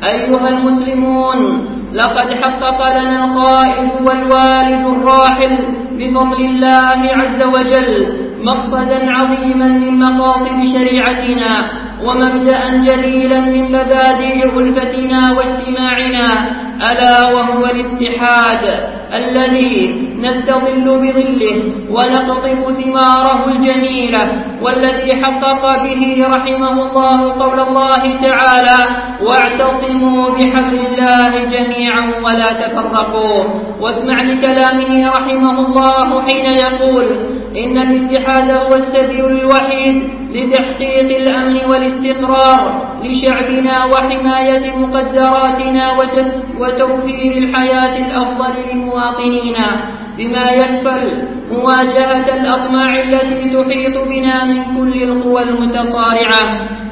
أيها المسلمون، لقد حقق لنا القائد والوالد الراحل بفضل الله عز وجل مقصدا عظيما من مقاصد شريعتنا، ومبدأ جليلا من مبادئ ألفتنا واجتماعنا، ألا وهو الاتحاد الذي نستظل بظله ونقطف ثماره الجميلة، والذي حقق به رحمه الله قول الله تعالى: واعتصموا بحبل الله جميعا ولا تفرقوا. واسمع لكلامه رحمه الله حين يقول: إن الاتحاد هو السبيل الوحيد لتحقيق الأمن والاستقرار لشعبنا وحماية مقدراتنا وتوفير الحياة الأفضل لمواطنينا، بما يكفل مواجهة الأطماع التي تحيط بنا من كل القوى المتصارعة.